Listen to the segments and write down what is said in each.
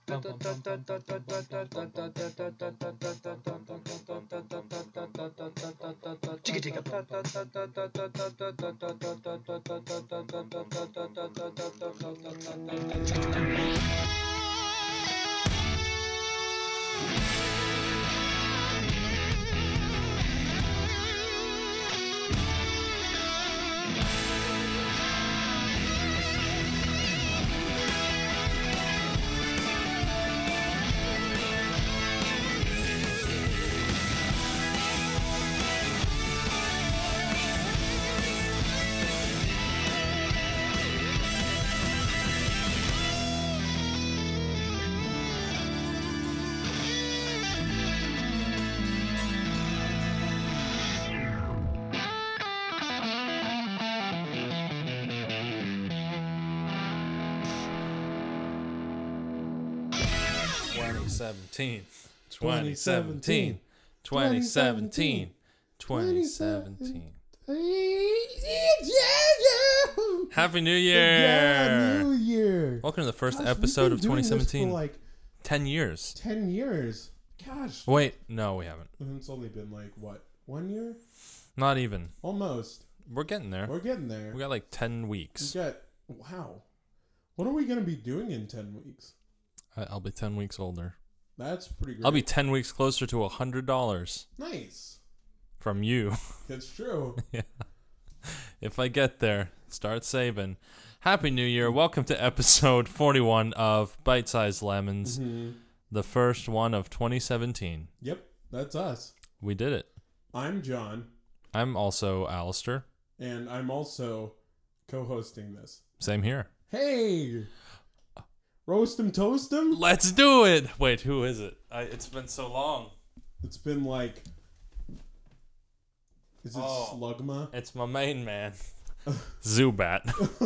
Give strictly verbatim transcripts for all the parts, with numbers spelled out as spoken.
twenty seventeen, twenty seventeen, twenty seventeen, twenty seventeen. Happy New Year! Yeah, New Year! Welcome to the first Gosh, episode of we've been twenty doing this seventeen. for like ten years. ten years. Gosh. Wait, no, we haven't. It's only been like, what, one year? Not even. Almost. We're getting there. We're getting there. We got like ten weeks. We got, wow. What are we going to be doing in ten weeks? I- I'll be ten weeks older. That's pretty great. I'll be ten weeks closer to one hundred dollars Nice. from you. That's true. Yeah. If I get there, start saving. Happy New Year. Welcome to episode forty-one of Bite Size Lemons, Mm-hmm. the first one of twenty seventeen. Yep, that's us. We did it. I'm John, I'm also Alistair. and I'm also co-hosting this. Same here. Hey! Roast 'em, toast 'em? Let's do it. Wait, who is it? I, it's been so long. It's been like... Is it Oh. Slugma? It's my main man, Zubat.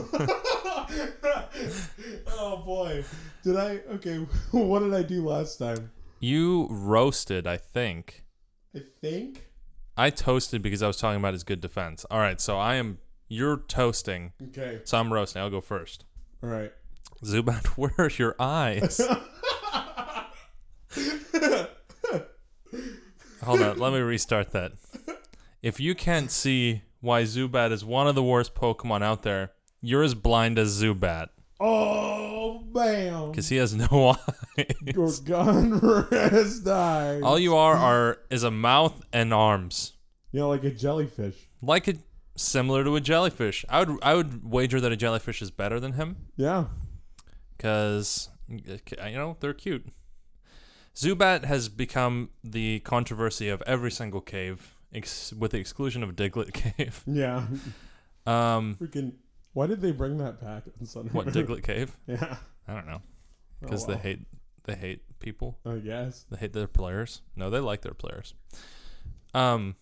Oh boy. Did I... Okay, what did I do last time? You roasted, I think. I think? I toasted because I was talking about his good defense. All right, so I am... You're toasting, Okay. so I'm roasting. I'll go first. All right. Zubat, where are your eyes? Hold on, let me restart that. If you can't see why Zubat is one of the worst Pokemon out there, you're as blind as Zubat. Oh, bam. Because he has no eyes. Gorgon rest eyes. All you are are is a mouth and arms. You know, like a jellyfish. Like a similar to a jellyfish. I would I would wager that a jellyfish is better than him. Yeah. Because, you know, they're cute. Zubat has become the controversy of every single cave, ex- with the exclusion of Diglett Cave. Yeah. Um, Freaking. Why did they bring that back on Sunday? what, Diglett Cave? Yeah. I don't know. Because Oh, well. they hate they hate people. I guess. They hate their players. No, they like their players. Um,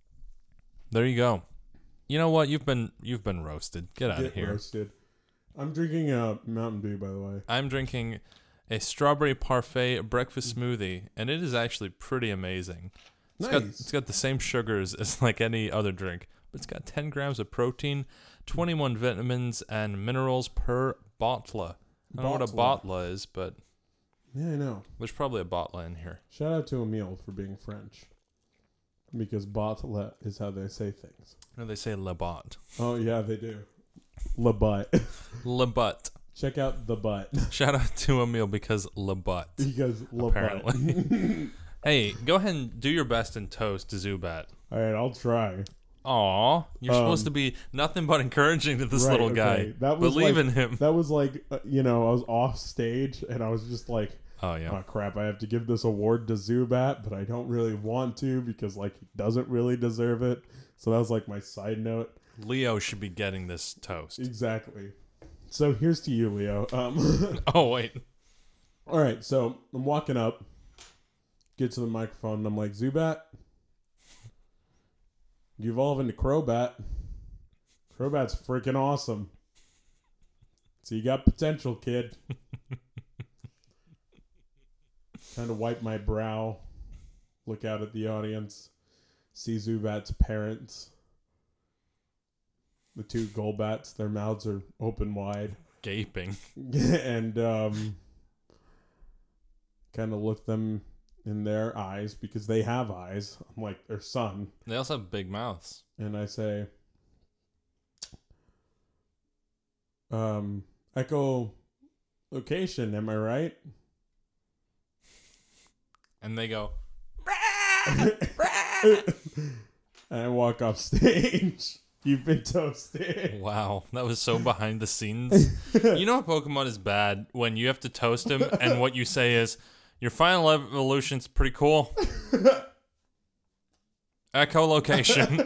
there you go. You know what? You've been you've been roasted. Get out Get of here. roasted. I'm drinking a Mountain Dew, by the way. I'm drinking a strawberry parfait breakfast smoothie, and it is actually pretty amazing. It's Nice. got it's got the same sugars as like any other drink, but it's got ten grams of protein, twenty-one vitamins and minerals per bottle. I don't know what a bottle is, but Yeah, I know. there's probably a bottle in here. Shout out to Emile for being French. Because bottle is how they say things. No, they say le bot. Oh, yeah, they do. Le butt. Le butt. Check out the butt. Shout out to Emile because le butt. Because le Apparently. butt. Hey, go ahead and do your best and toast to Zubat. All right, I'll try. Aw, you're Um, supposed to be nothing but encouraging to this Right, little okay. guy. That was Believe like- in him. That was like, uh, you know, I was off stage and I was just like, Oh, yeah. oh crap, I have to give this award to Zubat, but I don't really want to because like he doesn't really deserve it. So that was like my side note. Leo should be getting this toast. Exactly. So here's to you, Leo. Um, Oh, wait. all right, so I'm walking up, get to the microphone, and I'm like, Zubat, you evolve into Crobat. Crobat's freaking awesome. So you got potential, kid. Kind of wipe my brow, look out at the audience, see Zubat's parents. The two Golbats, their mouths are open wide. Gaping. And um, kind of look them in their eyes because they have eyes, unlike their son. They also have big mouths. And I say, um, echo location, am I right? And they go, And I walk off stage. You've been toasted. wow, that was so behind the scenes. You know how Pokemon is bad when you have to toast him and what you say is, your final evolution's pretty cool. Echolocation.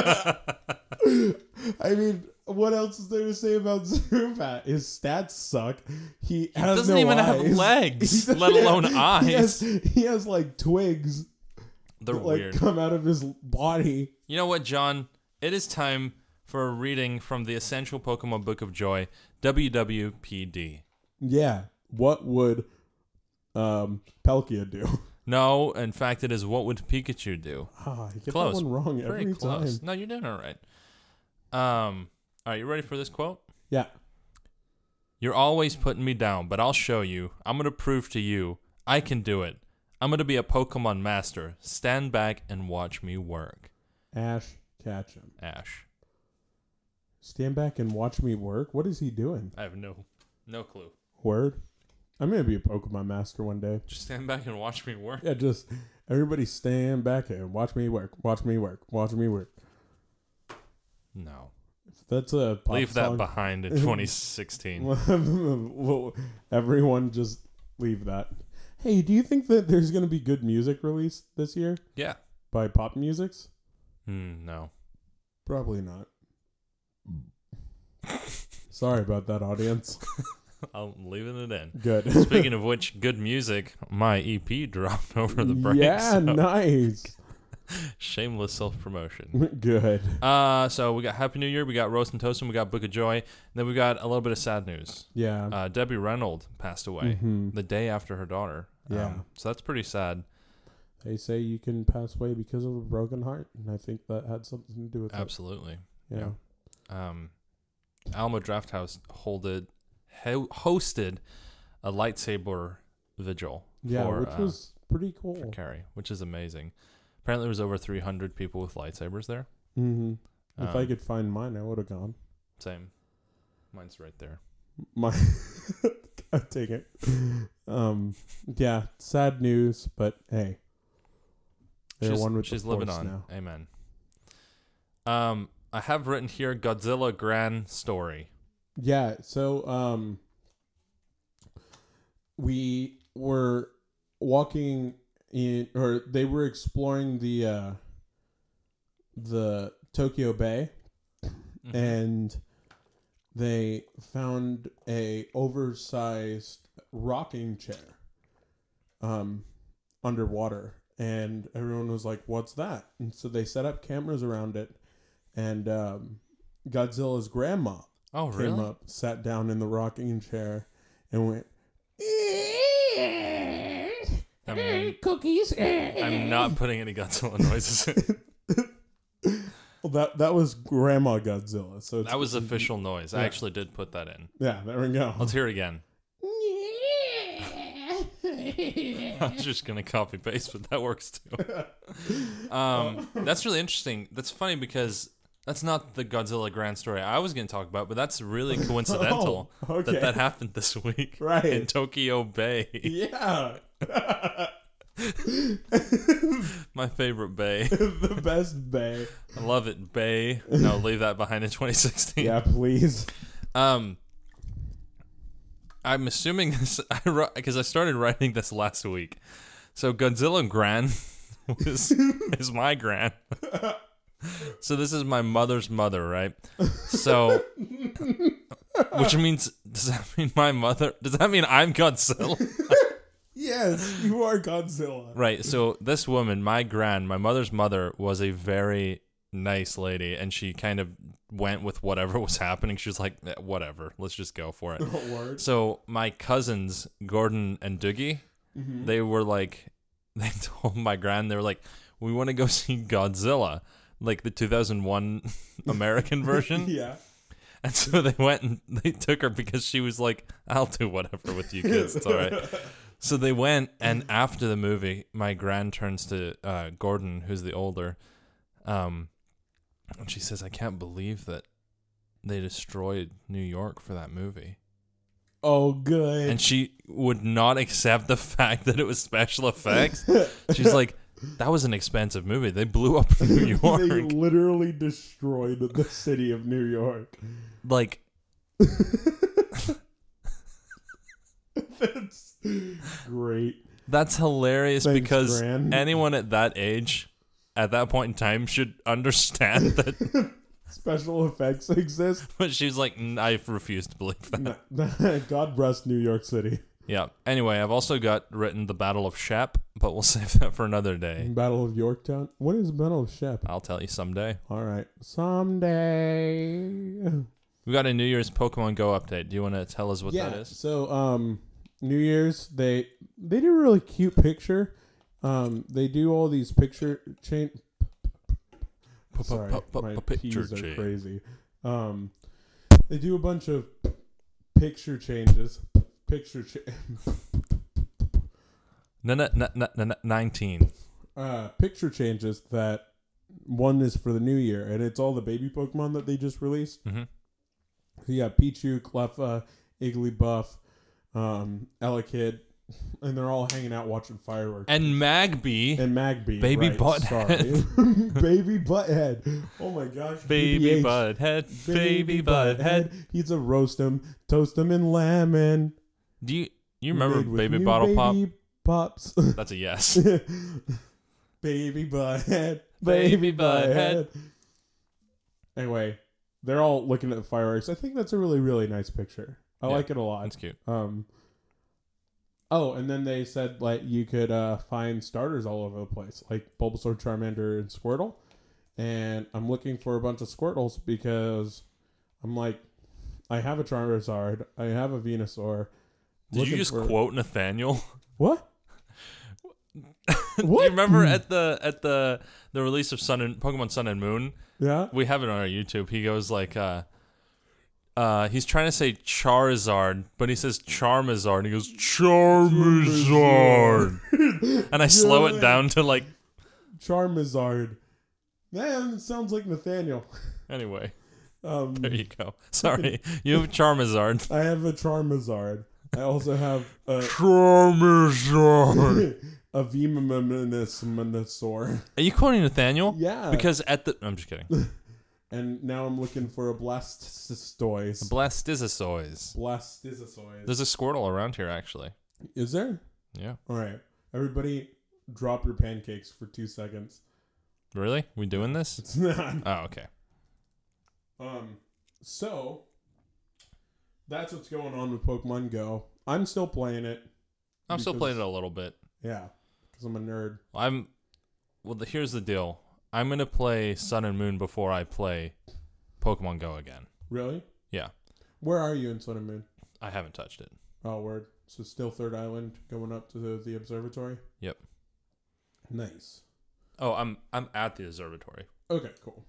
I mean, what else is there to say about Zubat? His stats suck. He, He has doesn't no even eyes. have legs, He let alone doesn't- eyes. He has, he has like twigs They're that like weird. come out of his body. You know what, John? It is time for a reading from the Essential Pokemon Book of Joy, W W P D. Yeah. What would um, Palkia do? No, in fact, it is what would Pikachu do? Ah, you get Close. that one wrong Very every close. time. No, you're doing all right. Um, are you ready for this quote? Yeah. You're always putting me down, but I'll show you. I'm going to prove to you I can do it. I'm going to be a Pokemon master. Stand back and watch me work. Ash, catch him. Ash. Stand back and watch me work? What is he doing? I have no no clue. Word? I'm going to be a Pokemon master one day. Just stand back and watch me work. Yeah, just everybody stand back and watch me work. Watch me work. Watch me work. No. That's a pop Leave that song. behind in twenty sixteen. Well, everyone just leave that. Hey, do you think that there's going to be good music released this year Yeah. by Pop Musics? Mm, no. Probably not. Sorry about that, audience. I'm leaving it in. Good. Speaking of which, good music, my E P dropped over the break. Yeah, so nice. shameless self-promotion. Good. Uh, so we got Happy New Year, we got Roast and Toast, and we got Book of Joy. And then we got a little bit of sad news. Yeah. Uh, Debbie Reynolds passed away Mhm. the day after her daughter. Yeah. Um, so that's pretty sad. They say you can pass away because of a broken heart, and I think that had something to do with Absolutely. it. Yeah. Um, Alamo Drafthouse holded, ho- hosted a lightsaber vigil Yeah, for, which uh, was pretty cool. for Carrie, which is amazing. Apparently, there was over three hundred people with lightsabers there. Mm-hmm. If I Um, could find mine, I would have gone. Same. Mine's right there. My, I take it. Um, yeah, sad news, but hey, they're she's one with she's the living Force on. now. Amen. Um, I have written here Godzilla Grand Story. Yeah, so um, we were walking in, or they were exploring the uh, the Tokyo Bay, Mhm. and they found a oversized rocking chair um, underwater, and everyone was like, "What's that?" And so they set up cameras around it, and um, Godzilla's grandma Oh, came really? up, sat down in the rocking chair, and went, I mean, "Cookies." I'm not putting any Godzilla noises in. Well, that that was Grandma Godzilla. So it's, That was official noise. I Yeah. actually did put that in. Yeah, there we go. Let's hear it again. I was just gonna copy paste, but that works too. Um, that's really interesting. That's funny because that's not the Godzilla Grand Story I was gonna talk about, but that's really coincidental Oh, okay. that that happened this week Right. in Tokyo Bay, Yeah. my favorite bay. The best bay. I love it, Bay. No, leave that behind in twenty sixteen. Yeah, please. Um, I'm assuming this I wrote because I started writing this last week. So Godzilla Gran was is my gran. So this is my mother's mother, right? So, which means does that mean my mother? Does that mean I'm Godzilla? Yes, you are Godzilla. Right. So this woman, my gran, my mother's mother, was a very nice lady, and she kind of went with whatever was happening. She was like, "Eh, whatever, let's just go for it. Word. So my cousins, Gordon and Doogie, Mhm. they were like, they told my gran, they were like, we want to go see Godzilla, like the two thousand one American version. Yeah. And so they went and they took her because she was like, I'll do whatever with you kids. It's all right. So they went, and after the movie, my gran turns to uh, Gordon, who's the older, um, and she says, "I can't believe that they destroyed New York for that movie." Oh, good. And she would not accept the fact that it was special effects. She's like, that was an expensive movie. They blew up New York. They literally destroyed the city of New York. Like, that's great. That's hilarious. Thanks, because Gran. anyone at that age, at that point in time, should understand that. Special effects exist. But she's like, I refuse to believe that. God rest New York City. Yeah. Anyway, I've also got written the Battle of Shep, but we'll save that for another day. Battle of Yorktown. What is Battle of Shep? I'll tell you someday. All right, someday. We got a New Year's Pokemon Go update. Do you want to tell us what yeah. that is? So, um, New Year's they they do a really cute picture. Um, they do all these picture chain. Sorry, my Picture P's are change. crazy. Um, they do a bunch of picture changes. Picture cha- No, no, no, no, no, nineteen. uh, picture changes that one is for the new year, and it's all the baby Pokemon that they just released. Mm-hmm. So you got Pichu, Cleffa, Igglybuff, um, Elekid, and they're all hanging out watching fireworks. And Magby. And Magby. Baby right, Butthead. sorry. Baby Butthead. Oh my gosh. Baby B B H. Butthead. Baby Baby Butthead. He's a roast him, toast him in lemon. Do you you remember Made with Baby new Bottle baby Pops. Pop? That's a yes. Baby Butthead. Baby Butthead. Anyway, they're all looking at the fireworks. I think that's a really, really nice picture. I Yeah, like it a lot. That's cute. Um. Oh, and then they said like you could uh, find starters all over the place, like Bulbasaur, Charmander, and Squirtle. And I'm looking for a bunch of Squirtles because I'm like, I have a Charizard, I have a Venusaur. Did Looking you just for- quote Nathaniel? What? Do What? you remember at the at the the release of Sun and Pokemon Sun and Moon? Yeah. We have it on our YouTube. He goes like, uh, uh, he's trying to say Charizard, but he says Charmazard. He goes Charmazard, and I slow it Yeah. down to like. Charmazard. Man, it sounds like Nathaniel. Anyway, Um, there you go. Sorry, you have Charmazard. I have a Charmazard. I also have a Charmazard. a Venusaur. Are you quoting Nathaniel? Yeah. Because at the I'm just kidding. And now I'm looking for a Blastoise. Blastizoids. Blastizoid. There's a Squirtle around here actually. Is there? Yeah. All right. Everybody, drop your pancakes for two seconds. Really? We doing this? It's not. Oh, okay. Um. So that's what's going on with Pokemon Go. I'm still playing it. I'm still because- playing it a little bit. Yeah, because I'm a nerd. I'm well. The, here's the deal. I'm gonna play Sun and Moon before I play Pokemon Go again. Really? Yeah. Where are you in Sun and Moon? I haven't touched it. Oh, word. So still Third Island, going up to the, the observatory. Yep. Nice. Oh, I'm I'm at the observatory. Okay, cool.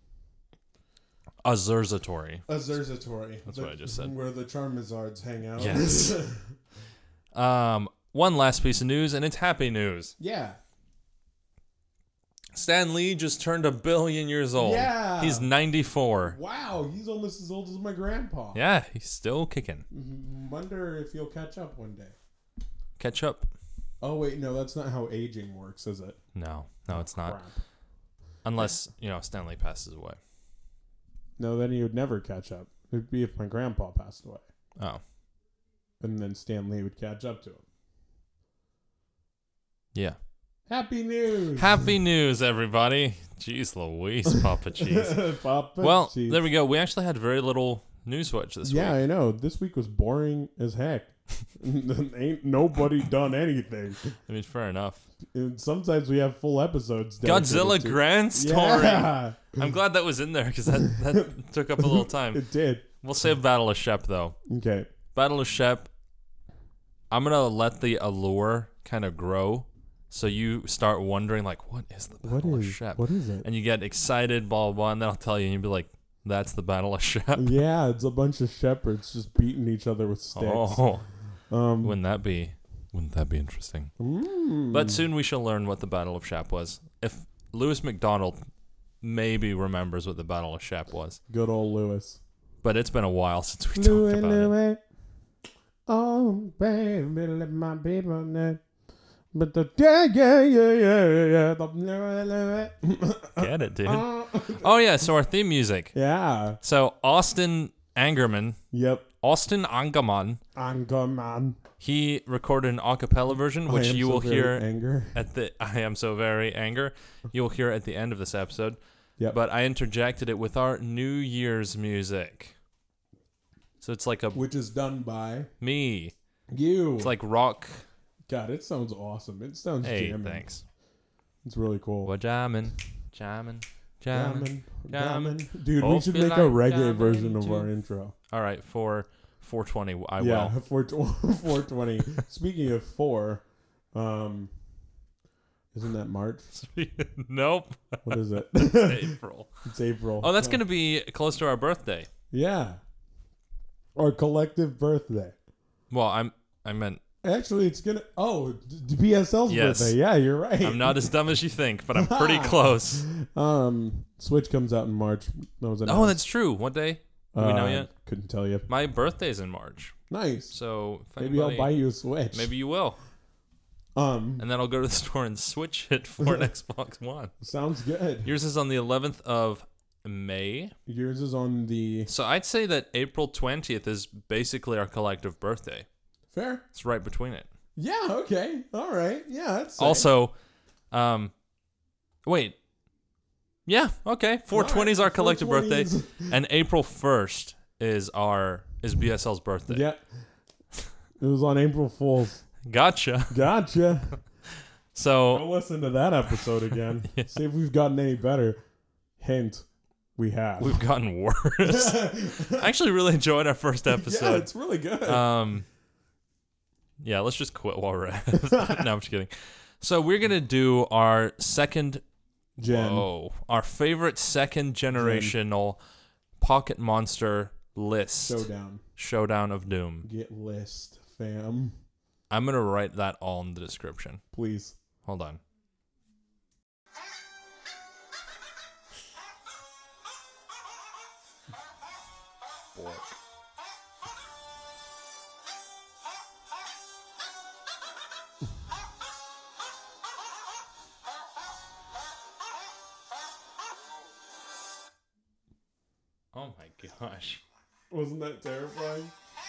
Observatory. Observatory. That's the, what I just said. Where the Charmazards hang out. Yes. Um. One last piece of news, and it's happy news. Yeah. Stan Lee just turned a billion years old. Yeah. He's ninety-four. Wow, he's almost as old as my grandpa. Yeah, he's still kicking. Mm, Wonder if he'll catch up one day. Catch up? Oh wait, no, that's not how aging works, is it? No, no, it's not. Crap. Unless, you know, Stan Lee passes away. No, then he would never catch up. It'd be if my grandpa passed away, Oh. and then Stan Lee would catch up to him. Yeah. Happy news! Happy news, everybody. Jeez Louise, Papa Cheese. Papa Well, Cheese. there we go. We actually had very little news watch this Yeah, week. I know. This week was boring as heck. Ain't nobody done anything. I mean, fair enough. And sometimes we have full episodes. dedicated Godzilla to- Grand Story. Yeah. I'm glad that was in there because that, that took up a little time. It did. We'll save Battle of Shep, though. Okay. Battle of Shep, I'm going to let the allure kind of grow. So you start wondering, like, what is the What Battle of is Shep? what is it? And you get excited, blah, blah, blah, and then I'll tell you, and you'll be like, that's the Battle of Shep. Yeah, it's a bunch of shepherds just beating each other with sticks. Oh, um, wouldn't that be Wouldn't that be interesting? Mm. But soon we shall learn what the Battle of Shap was. If Lewis McDonald maybe remembers what the Battle of Shap was. Good old Lewis. But it's been a while since we Louis, talked about Louis. it. Oh, baby, let my people know. But the yeah, yeah, yeah, yeah, yeah. The Louis, Louis. Get it, dude. Oh, yeah, so our theme music. Yeah. So Austin Angerman, Yep. Austin Angerman, Angerman. he recorded an a cappella version, which I am you so will very hear Anger. at the I am so very anger. You'll hear at the end of this episode. Yep. But I interjected it with our New Year's music. So it's like a Which is done by me. you. It's like rock. God, it sounds awesome. It sounds Hey, jamming. thanks. It's really cool. We're jamming, jamming, jamming. Jamming, jamming. jamming. Dude, we Hope should you make a like reggae jamming version of too. our intro. All right, for four twenty, I yeah, will. four four twenty. Speaking of four, um, isn't that March? Nope. What is it? It's April. It's April. Oh, that's going to be close to our birthday. Yeah. Our collective birthday. Well, I'm. I meant Actually, it's gonna. Oh, d- B S L's Yes. birthday. Yeah, you're right. I'm not as dumb as you think, but I'm pretty close. Um, Switch comes out in March. That was Oh, announced. that's true. What day? Do we know Uh, yet? Couldn't tell you. My birthday's in March, Nice. so if Maybe I'll anybody- buy you a Switch. Maybe you will, Um, and then I'll go to the store and switch it for an Xbox One. sounds good. Yours is on the eleventh of May, Yours is on the so I'd say that April twentieth is basically our collective birthday. fair. It's right between it. Yeah. Okay. All right. Yeah. That's safe. Also, um, wait, yeah, okay, four twenty is our collective birthday, four twenty is- and April first is our is B S L's birthday. Yeah. It was on April Fool's. Gotcha. Gotcha. So Go listen to that episode again. Yeah. See if we've gotten any better. Hint, we have. we've gotten worse. I actually really enjoyed our first Yeah, episode. it's really good. Um, yeah, let's just quit while we're at it. No, I'm just kidding. So we're gonna do our second, Jen. whoa, our favorite second generational Pocket Monster list Showdown. Showdown of Doom. Get list, fam. I'm gonna write that all in the description. Please. Hold on. Bork. Oh my gosh. Wasn't that terrifying?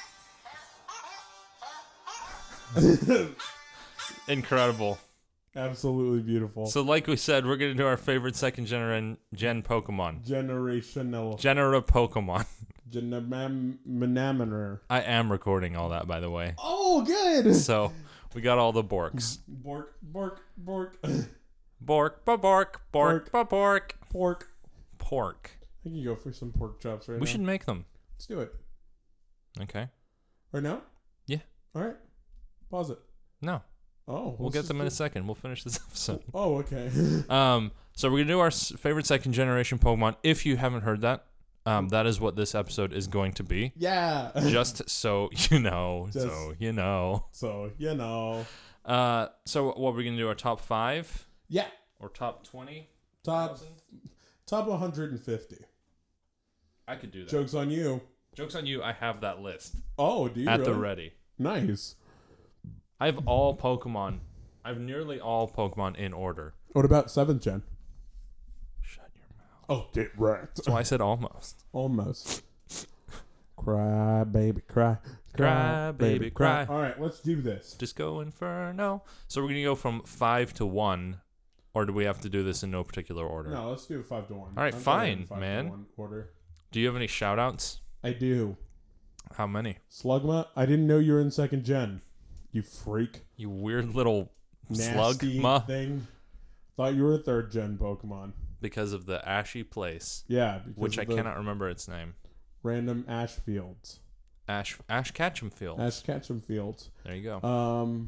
Incredible. Absolutely beautiful. So like we said, we're going to do our favorite second gen gen Pokemon. Generational. Genera Pokemon. Genamanamer. I am recording all that, by the way. Oh, good. So we got all the Borks. Bork, bork, bork. Bork, ba bork, bork, ba bork. Pork. Pork. I think you go for some pork chops right We now. should make them. Let's do it. Okay. Right now? Yeah. All right. Pause it. No, Oh. we'll let's get just them in a do- second. We'll finish this episode. Oh, okay. Um, so we're gonna do our s- favorite second generation Pokemon. If you haven't heard that, um, that is what this episode is going to be. yeah. Just so you know, Just- so you know. So, you know. Uh, so what we're gonna do? Our top five Yeah. or top twenty? Top top one hundred fifty. I could do that. Joke's on you. Joke's on you. I have that list Oh, do you at really? the ready. Nice. I have all Pokemon. I have nearly all Pokemon in order. What about seventh gen? Shut your mouth. Oh, get wrecked. That's why I said almost. Almost. Cry, baby, cry. Cry, baby, cry. All right, let's do this. Just go Inferno. So we're gonna go from five to one, or do we have to do this in no particular order? No, let's do a five to one. All right, I'm fine, going five to man. one order. Do you have any shout outs? I do. How many? Slugma, I didn't know you were in second gen. You freak. You weird little Nasty slugma. thing. Thought you were a third gen Pokemon. Because of the ashy place, Yeah. because which of I the cannot remember its name. Random ash fields. Ash Ash Ketchum Field. Ash Ketchum fields. There you go. Um.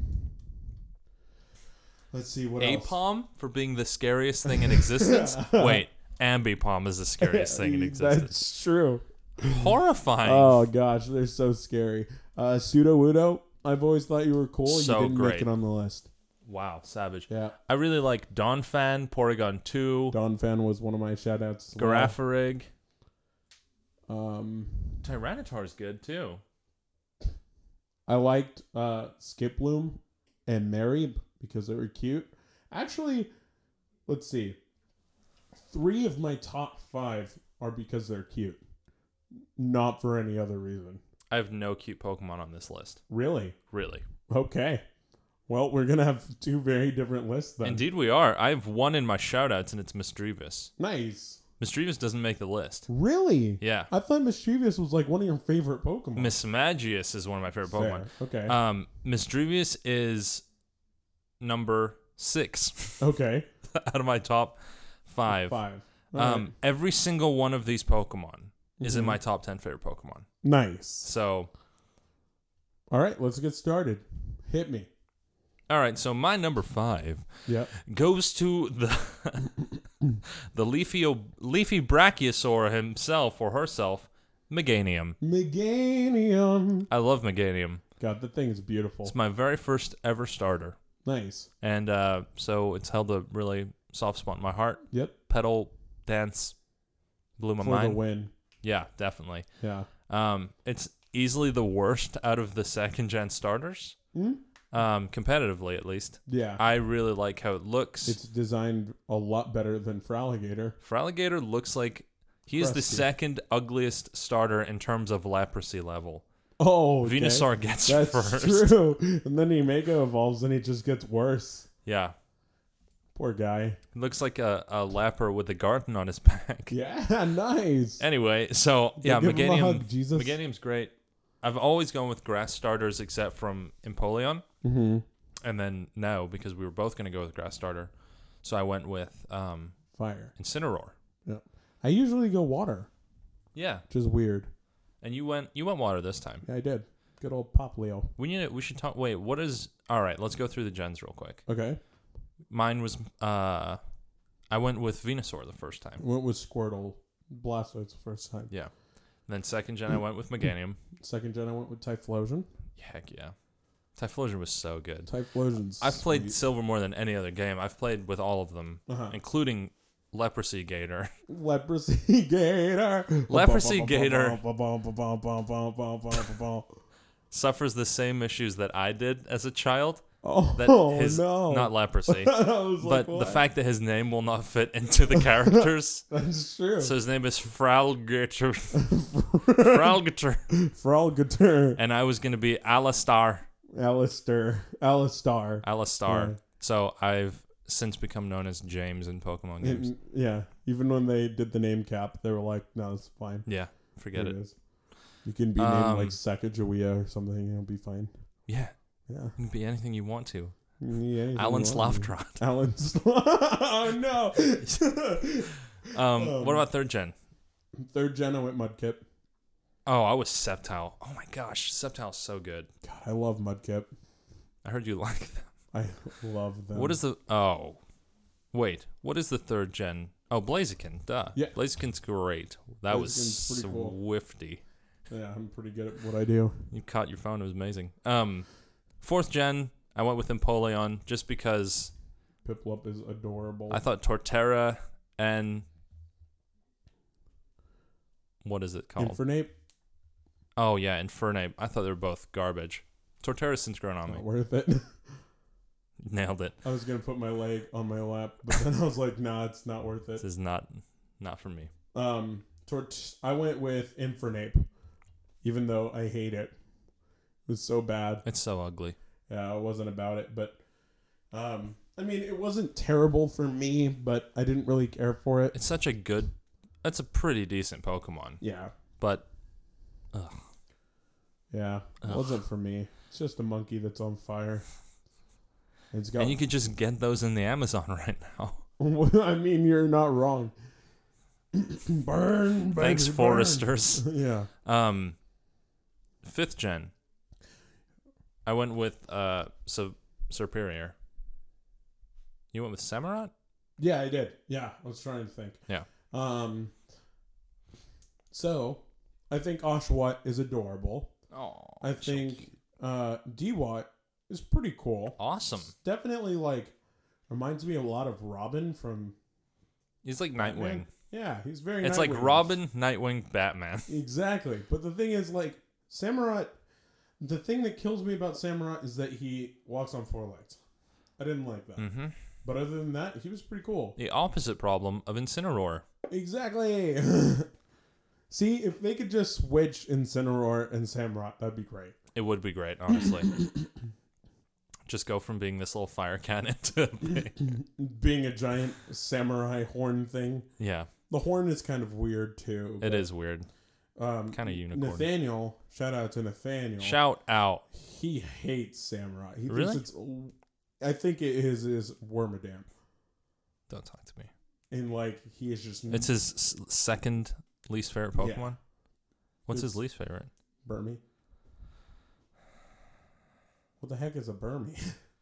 Let's see what else. Apom for being the scariest thing in existence. Wait, Ambipom is the scariest thing in existence. That's true. Horrifying. Oh gosh, they're so scary. Uh, Pseudo Wudo. I've always thought you were cool. So you didn't great. make it on the list. Wow, savage. Yeah. I really like Donphan, Porygon two, Donphan was one of my shoutouts. as well. Girafarig. Um, Tyranitar's good too. I liked uh, Skiploom and Mary because they were cute. Actually, let's see. Three of my top five are because they're cute. Not for any other reason. I have no cute Pokemon on this list. Really? Really. Okay. Well, we're going to have two very different lists then. Indeed we are. I have one in my shoutouts, and it's Misdreavus. Nice. Misdreavus doesn't make the list. Really? Yeah. I thought Mischievous was like one of your favorite Pokemon. Mismagius is one of my favorite Pokemon. Fair. Okay. Um, Misdreavus is number six okay. out of my top five. Five. All Um, right. every single one of these Pokemon is in Mhm. my top ten favorite Pokemon. Nice. So, All right, let's get started. Hit me. all right. So my number five Yep. goes to the the leafy leafy brachiosaur himself or herself, Meganium. Meganium. I love Meganium. God, the thing is beautiful. It's my very first ever starter, Nice. and uh, so it's held a really soft spot in my heart. Yep. Petal dance blew my For mind. the win. Yeah, definitely. Yeah. Um, it's easily the worst out of the second gen starters, Hmm? um, competitively at least. Yeah. I really like how it looks. It's designed a lot better than Fraligator. Fraligator looks like he is the Crusty. second ugliest starter in terms of leprosy level. Oh, okay. Venusaur gets That's first. true. And then he mega evolves and he just gets worse. Yeah, Poor guy. it looks like a, a leper with a garden on his back. Yeah, nice. Anyway, so yeah, Give him a Meganium. hug, Jesus. Meganium's great. I've always gone with grass starters except from Empoleon. Mm-hmm. And then no, because we were both going to go with grass starter. So I went with um, Fire. Incineroar. I usually go water, Yeah. which is weird. And you went you went water this time. Yeah, I did. Good old Pop Leo. We need to, we should talk wait, what is all right, let's go through the gens real quick. Okay. Mine was uh I went with Venusaur the first time. Went with Squirtle. Blastoise the first time. Yeah. And then second gen I went with Meganium. Second gen I went with Typhlosion. Heck yeah. Typhlosion was so good. Typhlosion's I've played sweet. Silver more than any other game. I've played with all of them, Uh-huh. including Leprosy Gator. Leprosy Gator. Leprosy Gator. Oh Suffers the same issues that I did as a child. That oh, his no. not leprosy. I was like, But the what? fact that his name will not fit into the characters. That's true. So his name is Fralgator. Fralgator. Fralgator. And I was going to be Alistar. Alistair. Alistar. Alistar. Yeah. So I've since become known as James in Pokemon games. And, yeah. Even when they did the name cap, they were like, no, it's fine. Yeah, forget Here it. is. You can be named Um, like Sacagawea or something. It'll be fine. Yeah, Yeah. you can be anything you want to. Yeah, anything Alan you want. Slavtrot. Alan Slav. Oh, no. Um, Um, what about third gen? Third gen, I went Mudkip. Oh, I was Sceptile. Oh my gosh, Sceptile's so good. God, I love Mudkip. I heard you like them. I love them. What is the... Oh. Wait, what is the third gen? Oh, Blaziken, duh. Yeah. Blaziken's great. That was Blaziken's pretty cool. swifty. Yeah, I'm pretty good at what I do. You caught your phone. It was amazing. Um, fourth gen, I went with Empoleon just because Piplup is adorable. I thought Torterra and what is it called? Infernape, oh yeah, Infernape. I thought they were both garbage. Torterra's since grown on me. not worth it. Nailed it. I was gonna put my leg on my lap, but then I was like, nah, it's not worth This it. is not not for me. Um, Tort- I went with Infernape, even though I hate it. It was so bad. It's so ugly. Yeah, I wasn't about it, but um, I mean, it wasn't terrible for me, but I didn't really care for it. It's such a good. That's a pretty decent Pokemon, Yeah, but ugh. yeah, it Ugh. wasn't for me. It's just a monkey that's on fire. It's got. And you could just get those in the Amazon right now. I mean, you're not wrong. burn, baby, Thanks, burn. foresters. Yeah. Um, fifth gen. I went with uh, so Superior. You went with Samurott? Yeah, I did. Yeah, I was trying to think. Yeah. Um. So, I think Oshawott is adorable. Oh, I think uh, D-Watt is pretty cool. Awesome. It's definitely like reminds me a lot of Robin from. He's like Batman. Nightwing. Yeah, he's very. It's like Nightwing-ish. Robin, Nightwing, Batman. Exactly, but the thing is, like Samurai. The thing that kills me about Samurai is that he walks on four legs. I didn't like that. Mm-hmm. But other than that, he was pretty cool. The opposite problem of Incineroar. Exactly. See, if they could just switch Incineroar and Samurai, that'd be great. It would be great, honestly. Just go from being this little fire cannon to being... being a giant samurai horn thing. Yeah. The horn is kind of weird too. It is weird. Um, Kind of unicorn. Nathaniel, shout out to Nathaniel. Shout out. He hates samurai. He Really? thinks it's. I think it is is Wormadam, Don't talk to me. and like he is just. It's his s- second least favorite Pokemon. Yeah. What's It's- his least favorite? Burmy. What the heck is a Burmy?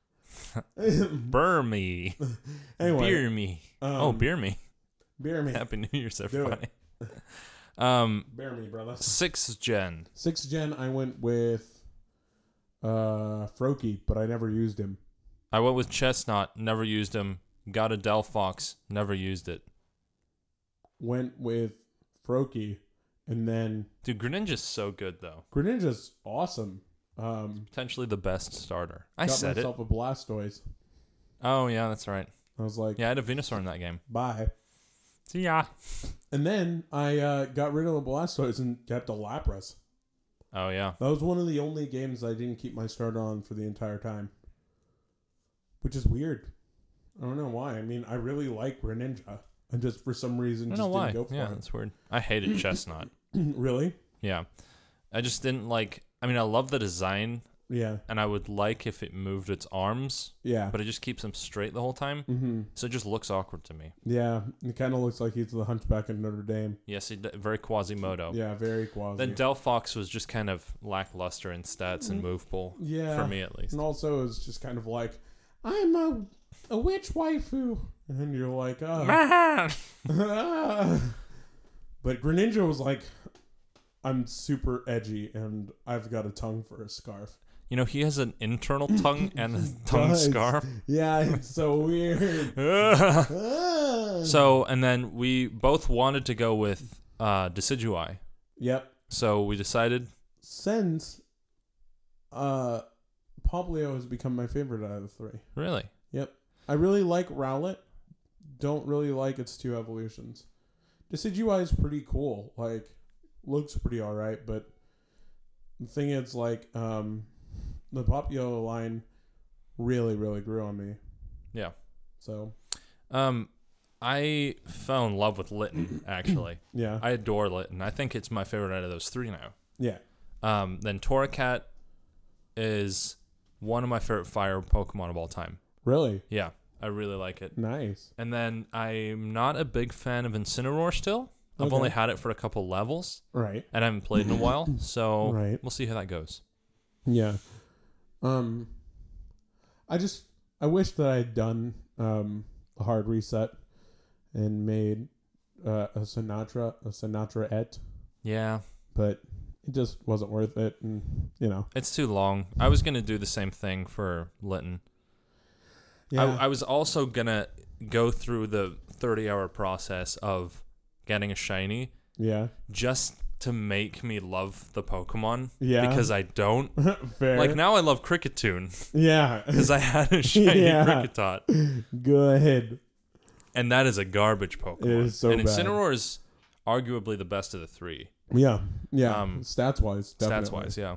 Burmy. Anyway, Beer me. um, oh, beer me. Beer me. Happy New Year's, Do everybody. um, Bear me, brother. sixth gen. Sixth gen, I went with uh Froakie, but I never used him. I went with Chestnut. Never used him. Got a Delphox. Never used it. Went with Froakie, and then Dude, Greninja's so good though. Greninja's awesome. Um, Potentially the best starter. I got said it. myself a Blastoise. Oh yeah, that's right. I was like, Yeah, I had a Venusaur in that game. bye. See ya. And then I uh, got rid of the Blastoise and kept a Lapras. Oh yeah. That was one of the only games I didn't keep my starter on for the entire time. Which is weird. I don't know why. I mean, I really like Greninja. And just for some reason I just don't know why. didn't go for Yeah, it. that's weird. I hated Chestnut. Really? Yeah. I just didn't like I mean I love the design Yeah. and I would like if it moved its arms, Yeah. but it just keeps them straight the whole time. Mm-hmm. So it just looks awkward to me. Yeah. It kind of looks like he's the Hunchback of Notre Dame. Yes, he d- very Quasimodo. Yeah, very quasi. Then Delphox was just kind of lackluster in stats and move pool. Yeah. For me at least. And also it was just kind of like, I'm a, a witch waifu. And you're like, oh. Man! But Greninja was like, I'm super edgy and I've got a tongue for a scarf. You know, he has an internal tongue and a tongue does. scarf. Yeah, it's so weird. Ah. So, and then we both wanted to go with uh, Decidueye. Yep. So we decided. Since uh, Poplio has become my favorite out of the three. Really? Yep. I really like Rowlet. Don't really like its two evolutions. Decidueye is pretty cool. Like, looks pretty alright, but the thing is, like, um, the Poplio line really, really grew on me. Yeah. So, Um, I fell in love with Litten, actually. yeah. I adore Litten. I think it's my favorite out of those three now. Yeah. Um, then Torracat is one of my favorite fire Pokemon of all time. Really? Yeah, I really like it. Nice. And then I'm not a big fan of Incineroar still. I've Okay. only had it for a couple levels, Right. and I haven't played in a while, so Right. we'll see how that goes. Yeah. Um, I just, I wish that I had done um, a hard reset and made uh, a Sinatra, a Sinatra et, Yeah, but it just wasn't worth it. And, you know. it's too long. I was going to do the same thing for Litten. Yeah. I, I was also going to go through the thirty-hour process of getting a shiny yeah. just to make me love the Pokemon. Yeah. Because I don't. Fair. Like, now I love Cricketune Yeah. because I had a shiny Yeah. Kricketot. Go ahead. And that is a garbage Pokemon. It is so and bad. Incineroar is arguably the best of the three. Yeah. Yeah. Um, stats wise. Stats wise, yeah.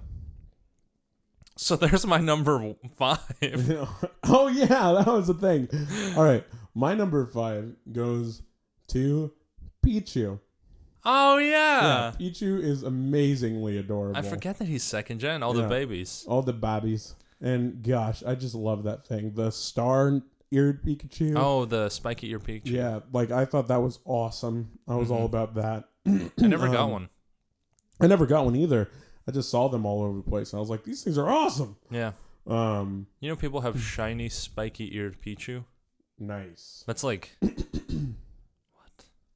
So there's my number five. Oh, yeah. That was the thing. All right. My number five goes to Pichu. Oh, Yeah. yeah. Pichu is amazingly adorable. I forget that he's second gen, all Yeah. the babies. All the babbies. And gosh, I just love that thing. The star-eared Pikachu. Oh, the spiky ear Pikachu. Yeah. Like, I thought that was awesome. I was all Mhm. about that. I never got Um, one. I never got one either. I just saw them all over the place. And I was like, these things are awesome. Yeah. Um, You know, people have shiny, spiky eared Pichu. nice. That's like.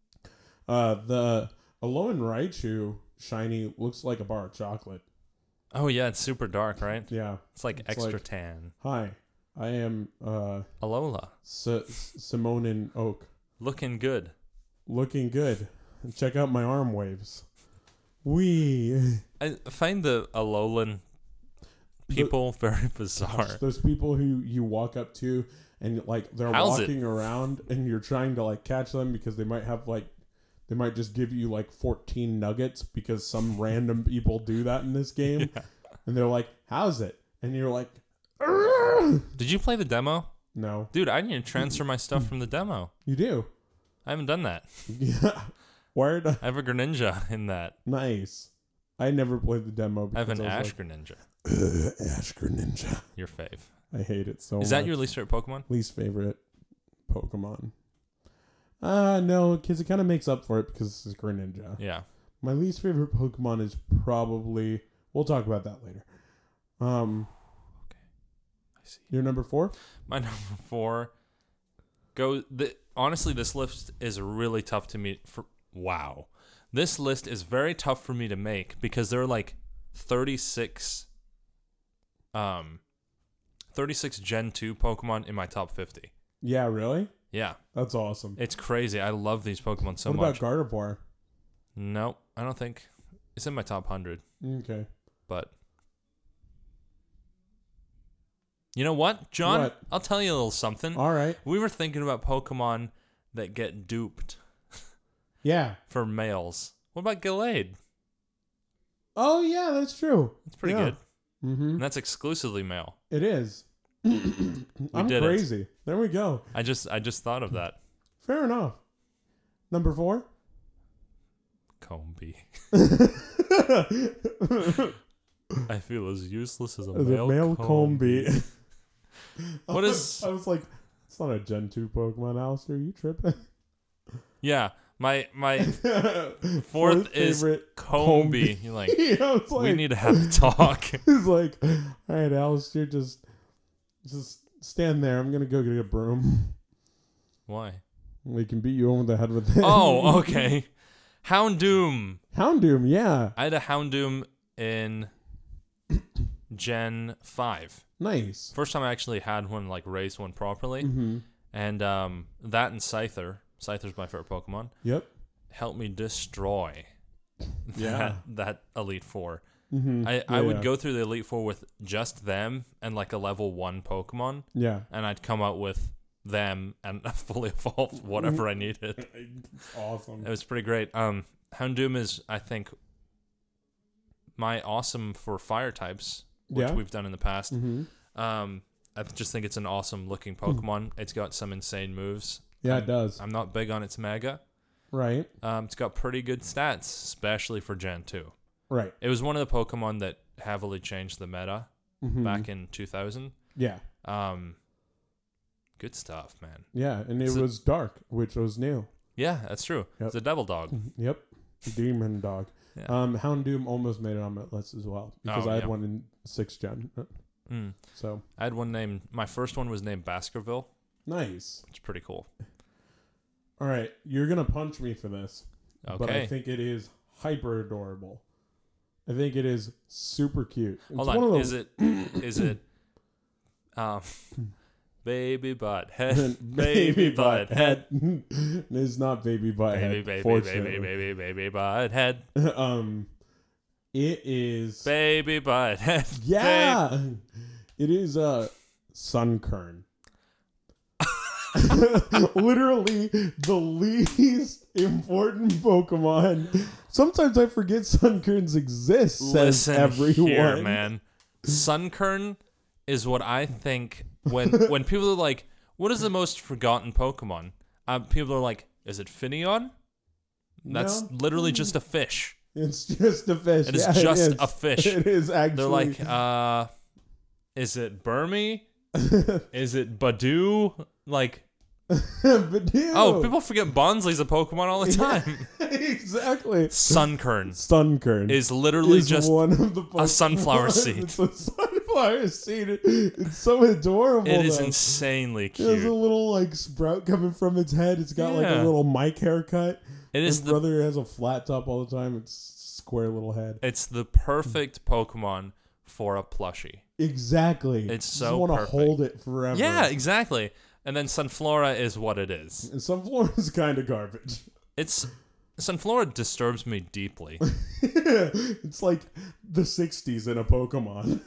Uh, the Alolan Raichu shiny looks like a bar of chocolate. Oh yeah, it's super dark, right? Yeah. It's like It's extra like- tan. Hi, I am uh, Alola, S- Simone and Oak. looking good. Looking good. Check out my arm waves. Wee. I find the Alolan people very bizarre. Gosh, those people who you walk up to and like they're How's it? walking around and you're trying to like catch them because they might have like they might just give you like fourteen nuggets because some random people do that in this game. Yeah. And they're like, "How's it?" And you're like, "Argh!" Did you play the demo? "No, Dude, I need to transfer my stuff from the demo. you do." I haven't done that. Yeah. Word. I have a Greninja in that. Nice. I never played the demo. I have an because I was Ash Greninja. like, "Ugh, Ash Greninja. Your fave. I hate it so much. Is that your least favorite Pokemon? least favorite Pokemon? Uh, no, because it kind of makes up for it because it's Greninja. Yeah. My least favorite Pokemon is probably... We'll talk about that later. Um, I see. Your number four? My number four go. The, honestly, this list is really tough to me. For wow, this list is very tough for me to make because there are like thirty-six, um, thirty-six Gen two Pokemon in my top fifty. Yeah, really? Yeah, That's awesome. it's crazy. I love these Pokemon so what much. about Gardevoir? No, I don't think it's in my top hundred. Okay. But you know what, John? What? I'll tell you a little something. All right. We were thinking about Pokemon that get duped Yeah. for males. What about Gallade? Oh, yeah, that's true. It's pretty Yeah. good. Mm-hmm. And that's exclusively male. It is. I'm did it. crazy. There we go. I just I just thought of that. Fair enough. Number four? Combi. I feel as useless as a The male, male Combi. Combi. What I is- was- I was like, it's not a Gen two Pokemon, Alistair. You tripping? Yeah, my my Fourth, fourth is favorite Combi. You're like, yeah, I was like, we need to have a talk. He's like, all right, Alistair, just, just stand there. I'm gonna go get a broom. Why? We can beat you over the head with it. Oh, okay. Houndoom. Houndoom, yeah, I had a Houndoom in Gen five. nice. First time I actually had one, like raised one properly. Mm-hmm. And um, that and Scyther. Scyther's my favorite Pokemon. Yep. Helped me destroy Yeah. that, that Elite Four. Mm-hmm. I, yeah, I would yeah. go through the Elite Four with just them and like a level one Pokemon, Yeah. and I'd come out with them and a fully evolved whatever I needed. Awesome. It was pretty great. Um, Houndoom is, I think, my awesome for fire types, which Yeah. we've done in the past. Mm-hmm. Um, I just think it's an awesome looking Pokemon. It's got some insane moves. Yeah, I'm, it does. I'm not big on its Mega. Right. Um, it's got pretty good stats, especially for Gen two. Right. It was one of the Pokemon that heavily changed the meta Mm-hmm. back in two thousand. Yeah. Um, good stuff, man. Yeah, and it So- was dark, which was new. Yeah, that's true. Yep. It's a devil dog. Yep. Demon dog. Yeah. Um, Houndoom almost made it on my list as well because Oh, I had yeah. one in sixth gen. Mm. So I had one named, my first one was named Baskerville, nice. which is pretty cool. All right, you're gonna punch me for this, but I Okay. think it is hyper adorable. I think it is super cute. It's Hold one on. of Is those- it, is it, um, baby butt head, baby butt head, head. It's not baby butt baby, head. baby, fortunately. baby, baby, baby butt head, um, it is. baby butt head. Yeah, it is a Sunkern. Literally the least important Pokemon. Sometimes I forget Sunkerns exist. Says Listen everyone. here, man. Sunkern is what I think when when people are like, "What is the most forgotten Pokemon?" Uh, people are like, "Is it Finneon?" That's No. literally just a fish. It's just a fish. It is Yeah, just is. a fish. It is actually. They're like, uh, "Is it Burmy? Is it Badoo?" Like, but dude, oh, people forget Bonsly's a Pokemon all the time. exactly. Sunkern Sunkern is literally is just one of the a sunflower Pokemon. seed. It's a sunflower seed. It's so adorable. it is though. insanely It has a cute. little like sprout coming from its head. It's got like Yeah. a little Mike haircut. It His is the brother has a flat top all the time. It's square little head. It's the perfect Pokemon for a plushie. Exactly. It's I so just want to perfect. hold it forever. Yeah, exactly. And then Sunflora is what it is. And Sunflora is kind of garbage. It's Sunflora disturbs me deeply. It's like the sixties in a Pokemon.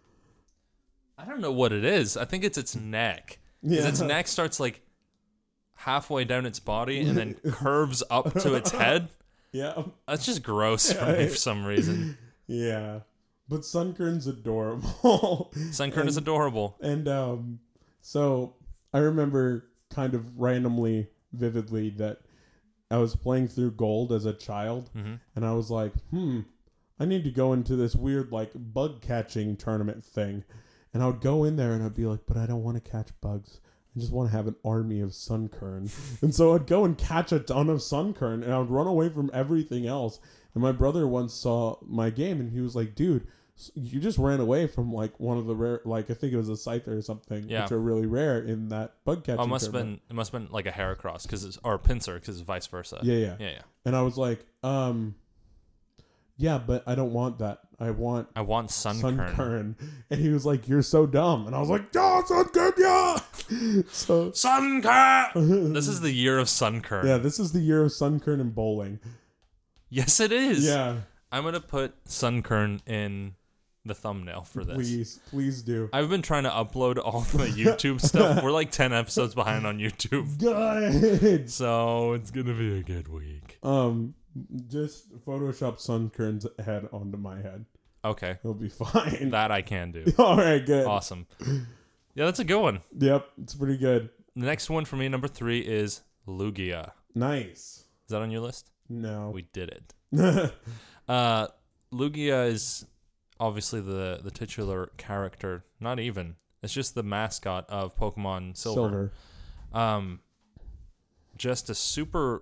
I don't know what it is. I think it's its neck. 'Cause Yeah. its neck starts like halfway down its body and then curves up to its head. Yeah. That's just gross for me for some reason. Yeah. But Sunkern's adorable. Sunkern is adorable. And um, so I remember kind of randomly, vividly, that I was playing through Gold as a child, Mm-hmm. and I was like, hmm, I need to go into this weird, like, bug catching tournament thing. And I would go in there and I'd be like, but I don't want to catch bugs. I just want to have an army of Sunkern. And so I'd go and catch a ton of Sunkern, and I would run away from everything else. And my brother once saw my game, and he was like, dude, you just ran away from like one of the rare, like I think it was a Scyther or something, Yeah. which are really rare in that bug catching. Oh, it must have tournament. been it must have been like a Heracross because it's or a Pinsir because it's vice versa. Yeah, yeah, yeah, yeah. And I was like, um, yeah, but I don't want that. I want I want Sunkern. Sunkern. And he was like, you're so dumb. And I was like, yeah, Sunkern, yeah. So Sunkern. This is the year of Sunkern. yeah, this is the year of Sunkern and bowling. Yes, it is. Yeah, I'm gonna put Sunkern in the thumbnail for this. please, please do. I've been trying to upload all the YouTube stuff. We're like ten episodes behind on YouTube, Good. so it's gonna be a good week. Um, just Photoshop Sunkern's head onto my head. Okay, It'll be fine. that I can do. All right, good. Awesome. Yeah, that's a good one. Yep, it's pretty good. The next one for me, number three, is Lugia. Nice. Is that on your list? No. We did it. Uh, Lugia is obviously the, the titular character. Not even. It's just the mascot of Pokemon Silver. Silver. Um, just a super...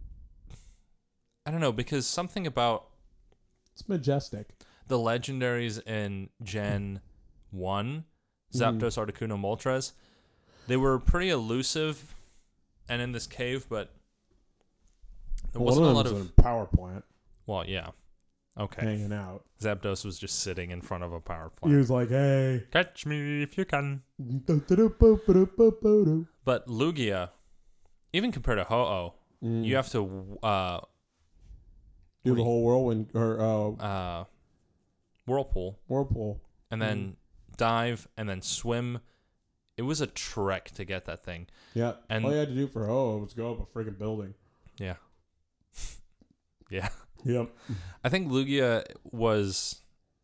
I don't know, because something about It's majestic. the legendaries in Gen one, Zapdos, Articuno, Moltres, they were pretty elusive and in this cave, but there Well, wasn't a one lot of of... them's a power plant Well, yeah. Okay. hanging out. Zapdos was just sitting in front of a power He plant. was like, hey. Catch me if you can. Mm. But Lugia, even compared to Ho-Oh, you have to uh, do the whole whirlwind or uh, uh, whirlpool whirlpool. and then dive and then swim. It was a trek to get that thing. Yeah. And- all you had to do for oh was go up a freaking building. Yeah. Yeah. Yep. I think Lugia was...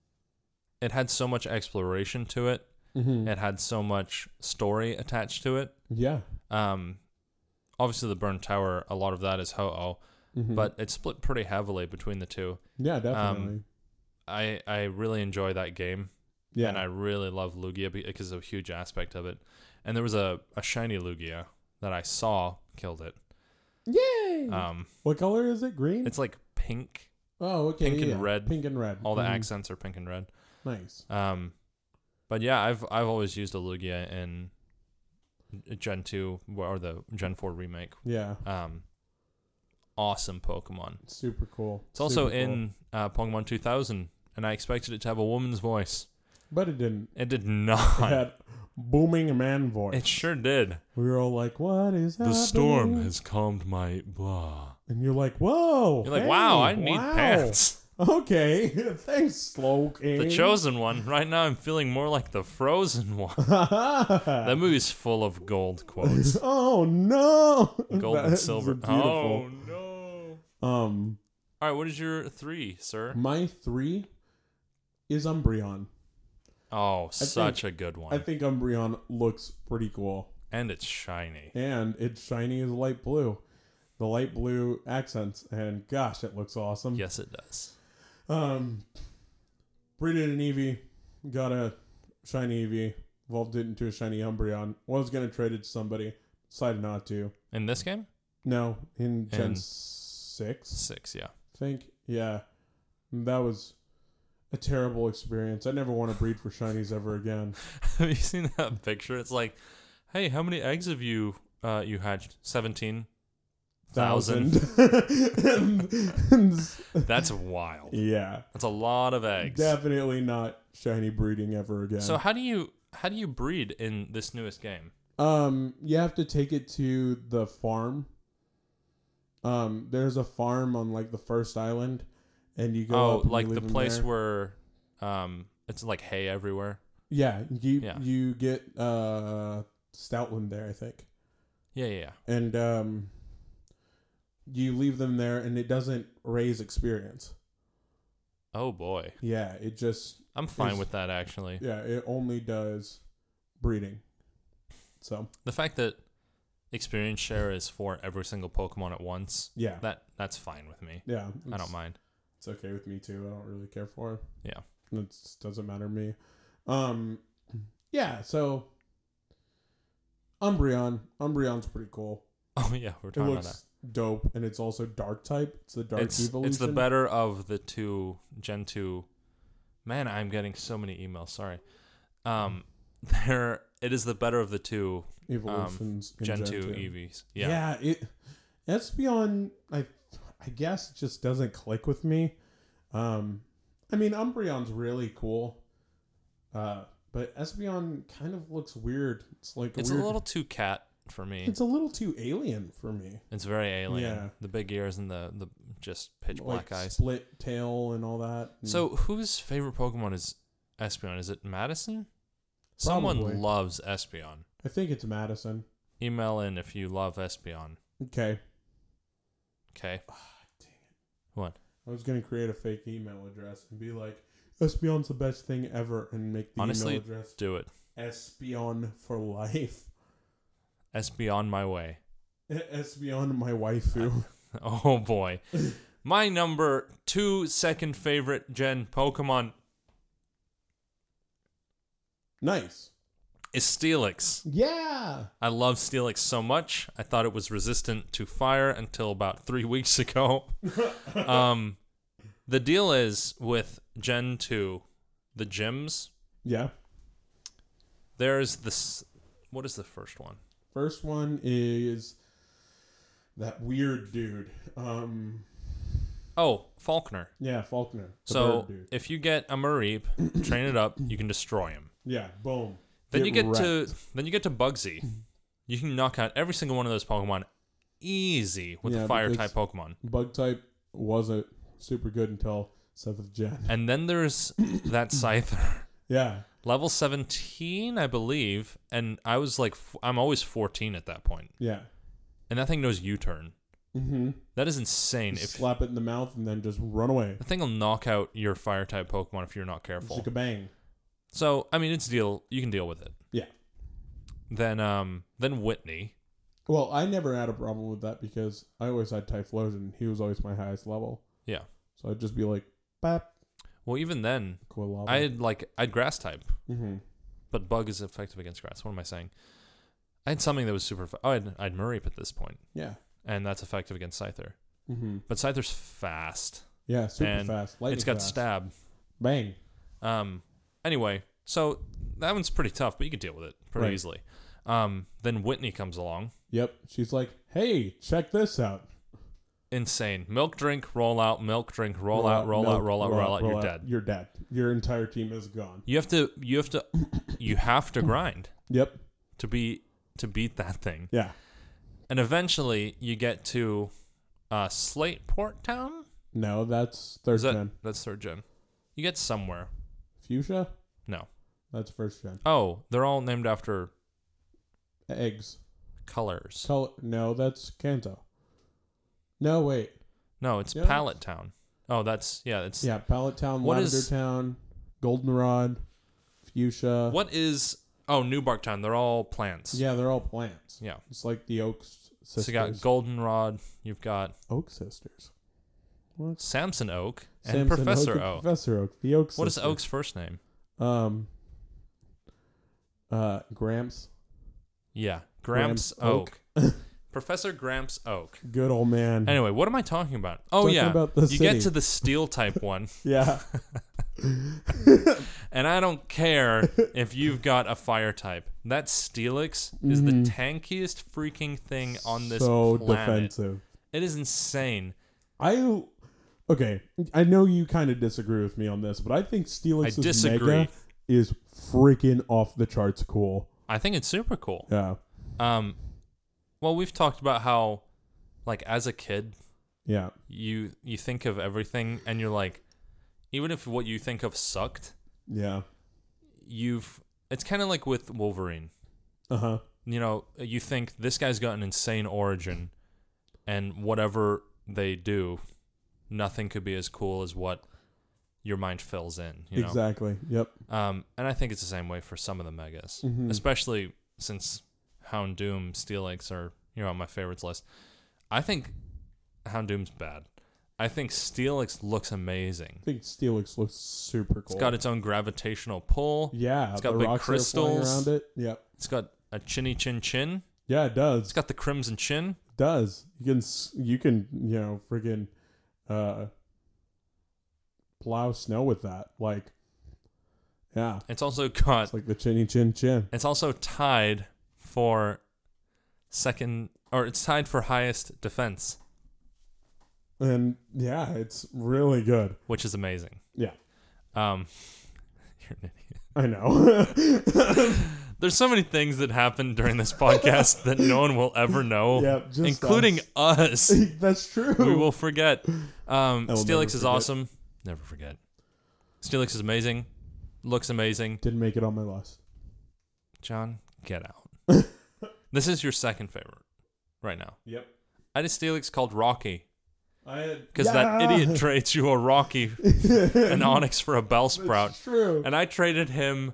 It had so much exploration to it. Mm-hmm. It had so much story attached to it. Yeah. Um, obviously, the Burnt Tower, a lot of that is Ho-Oh, Mm-hmm. but it's split pretty heavily between the two. yeah, definitely. I I really enjoy that game, yeah. and I really love Lugia because of a huge aspect of it. And there was a, a shiny Lugia that I saw, killed it. Yay! Um, what color is it? Green? it's like pink. oh, okay. pink and yeah. red. Pink and red. All the Mhm. accents are pink and red. Nice. Um, but yeah, I've I've always used a Lugia in Gen two or the Gen four remake. Yeah. Um, awesome Pokemon. Super cool. It's also Super cool. in uh, Pokemon two thousand, and I expected it to have a woman's voice. But it didn't. It did It not. had booming man voice. It sure did. We were all like, what is happening? The storm has calmed my blah. And you're like, whoa. You're like, hey, wow, I need wow. pants. Okay. Thanks, Slow King. The chosen one. Right now, I'm feeling more like the frozen one. That movie's full of gold quotes. Oh, no. Gold and That's silver. beautiful. Oh, no. Um, All right, what is your three, sir? my three is Umbreon. Oh, such a good one. I think Umbreon looks pretty cool. And it's shiny. And it's shiny as light blue. The light blue accents. And gosh, it looks awesome. Yes, it does. Um, breeded an Eevee. Got a shiny Eevee. Evolved it into a shiny Umbreon. Was going to trade it to somebody. Decided not to. In this game? No, in Gen In- six, Six, yeah. I think. Yeah. That was a terrible experience. I never want to breed for shinies ever again. Have you seen that picture? It's like, hey, how many eggs have you uh, you hatched? Seventeen thousand. Thousand. That's wild. Yeah. That's a lot of eggs. Definitely not shiny breeding ever again. So how do you how do you breed in this newest game? Um, you have to take it to the farm. Um, there's a farm on like the first island, and you go Oh, up and like you the leave them place there. where um it's like hay everywhere. Yeah, you Yeah. you get uh Stoutland there, I think, Yeah, yeah, yeah. and um, you leave them there, and it doesn't raise experience. Oh boy. Yeah, it just I'm fine Is- with that actually. yeah, it only does breeding. So The fact that experience share is for every single Pokemon at once, yeah, that that's fine with me. yeah, I it's- don't mind. It's okay with me too. I don't really care for it. Yeah. It doesn't matter to me. Um, yeah. So Umbreon, Umbreon's pretty cool. Oh yeah, we're It talking about that. looks dope, and it's also dark type. It's the dark It's evolution. it's the better of the two Gen two. Man, I'm getting so many emails. Sorry. Um, there it is the better of the two evolutions. in Gen, two Eevees. Yeah. Yeah. It Espeon, I I guess, it just doesn't click with me. Um, I mean, Umbreon's really cool. Uh, but Espeon kind of looks weird. It's like a It's weird, a little too cat for me. It's a little too alien for me. It's very alien. Yeah. The big ears and the, the just pitch black like eyes. split tail and all that. And So whose favorite Pokemon is Espeon? Is it Madison? Someone Probably. loves Espeon. I think it's Madison. Email in if you love Espeon. Okay. Okay. Ah, dang it. What? I was gonna create a fake email address and be like, Espeon's the best thing ever, and make the Honestly, email address Do it. Espeon for life. Espeon my way. Espeon, my waifu. Oh boy. My number two second favorite gen Pokemon Nice. is Steelix. Yeah. I love Steelix so much. I thought it was resistant to fire until about three weeks ago. um, the deal is with Gen two, the gyms, Yeah. there's this. What is the first one? First one is that weird dude. Um. Oh, Faulkner. Yeah, Faulkner. The So bird dude. if you get a Mareep, train it up, you can destroy him. Yeah. Boom. Then you get wrecked. to then you get to Bugsy. You can knock out every single one of those Pokemon easy with Yeah, a fire because- type Pokemon. Bug type wasn't super good until seventh gen. And then there's that Scyther. Yeah. Level seventeen, I believe, and I was like f- I'm always fourteen at that point. Yeah. And that thing knows U-turn. Mm-hmm. That is insane. If Slap it in the mouth and then just run away. the thing will knock out your fire type Pokemon if you're not careful. Shake a bang. So, I mean, it's deal you can deal with it. Yeah. Then um then Whitney. Well, I never had a problem with that because I always had Typhlosion. He was always my highest level. Yeah. So I'd just be like, bap, Well, even then, cool lava. I had like I'd grass type. mm-hmm. But bug is effective against grass. What am I saying? I had something that was super. Fa- oh, I'd, I'd Mareep at this point, Yeah. and that's effective against Scyther. Mm-hmm. But Scyther's fast. Yeah, super And fast. Lightning it's got fast. stab. Bang. Um. Anyway, so that one's pretty tough, but you can deal with it pretty Right. easily. Um. Then Whitney comes along. Yep. She's like, hey, check this out. Insane. Milk drink, roll out. Milk drink, roll, out. Roll milk, out. Roll out. Roll out. You're dead. You're dead. Your entire team is gone. You have to. You have to. You have to grind Yep. to be to beat that thing. Yeah. And eventually, you get to uh, Slateport Town. No, that's third Is that, gen. That's third gen. You get somewhere. Fuchsia? No. That's first gen. Oh, they're all named after Eggs. colors. Col- no, that's Kanto. No, wait. No, it's Yeah, Pallet Town. Oh, that's yeah. It's Yeah, Pallet Town, What Lavender is- Town, Goldenrod, Fuchsia. what is oh Newbark Town? They're all plants. Yeah, they're all plants. Yeah. It's like the Oaks So sisters. you got Goldenrod. You've got Oak sisters. What? Samson Oak and Samson Professor Oak and Oak. Professor Oak. The Oak What is sisters. Oak's first name? Um. Uh, Gramps. Yeah, Gramps, Gramps Oak. Oak. Professor Gramps Oak. Good old man. Anyway, what am I talking about? Oh Talking yeah, about the you city. get to the Steel type one. Yeah. And I don't care if you've got a fire type. That Steelix is the Mhm. tankiest freaking thing on this so planet. defensive. It is insane. I Okay, I know you kind of disagree with me on this, but I think I Steelix's disagree. Mega is freaking off the charts cool. I think it's super cool. Yeah. Um, well, we've talked about how, like, as a kid, Yeah. you you think of everything, and you're like, even if what you think of sucked, Yeah. you've. It's kind of like with Wolverine. Uh huh. You know, you think this guy's got an insane origin, and whatever they do, nothing could be as cool as what your mind fills in. You know? Exactly. Yep. Um, and I think it's the same way for some of the megas, Mhm. especially since Houndoom, Steelix are you know on my favorites list. I think Houndoom's bad. I think Steelix looks amazing. I think Steelix looks super cool. It's got its own gravitational pull. yeah. it's got the big rocks that are flying crystals. around it. Yep. It's got a chinny chin chin. Yeah, it does. It's got the crimson chin. It does. You can s- you can you know friggin' uh, plow snow with that. Like, yeah, It's also got. it's like the chinny chin chin. It's also tied for second, or it's tied for highest defense, And yeah, it's really good. which is amazing. Yeah. Um, you're an idiot. I know. There's so many things that happen during this podcast that no one will ever know, Yeah, just including us. us. That's true. We will forget. Um, I will never Steelix is forget. awesome. Never forget. Steelix is amazing. Looks amazing. Didn't make it on my list. John, get out. This is your second favorite right now. Yep. I had a Steelix called Rocky I had because that idiot trades you a Rocky, an Onyx for a Bellsprout. That's true. And I traded him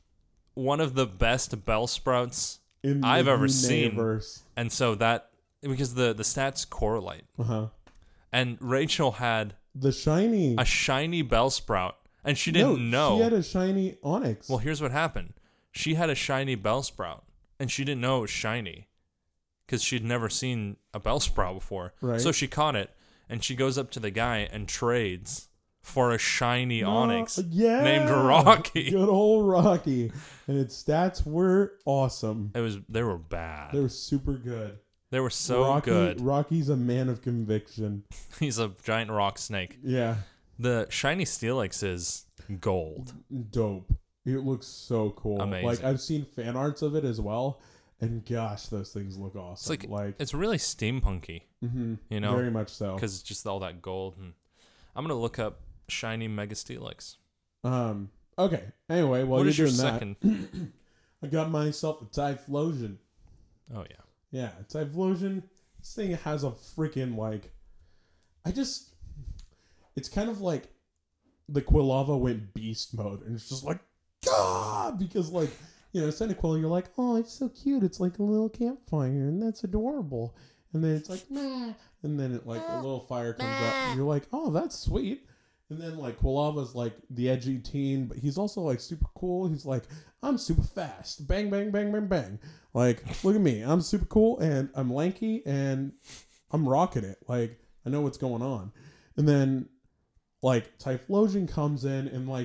one of the best Bellsprouts In I've the ever seen. universe. And so that, because the, the stats correlate. Uh huh. And Rachel had The shiny. a shiny Bellsprout, and she didn't know. She had a shiny Onyx. Well, here's what happened. She had a shiny Bellsprout, and she didn't know it was shiny because she'd never seen a Bellsprout before. Right. So she caught it, and she goes up to the guy and trades for a shiny No, Onyx yeah, named Rocky. Good old Rocky. And its stats were awesome. It was they were bad. They were super good. They were so Rocky, good. Rocky's a man of conviction. He's a giant rock snake. Yeah. The shiny Steelix is gold. Dope. It looks so cool. Amazing. Like, I've seen fan arts of it as well. And gosh, those things look awesome. It's like, like it's really steampunky, mhm, you know, very much so. because it's just all that gold. And I'm gonna look up shiny Mega Steelix. Um. Okay. Anyway, while What you're is your doing second? that, I got myself a Typhlosion. Oh yeah. Yeah, Typhlosion. This thing has a freaking like. I just. It's kind of like, the Quilava went beast mode, and it's just like, God, because like, you know, Cyndaquil, you're like, oh, it's so cute. It's like a little campfire, and that's adorable. And then it's like, nah. And then it like a little fire comes up, and you're like, oh, that's sweet. And then like Quilava's like the edgy teen, but he's also like super cool. He's like, I'm super fast. Bang, bang, bang, bang, bang. Like, look at me. I'm super cool, and I'm lanky, and I'm rocking it. Like, I know what's going on. And then like Typhlosion comes in and like,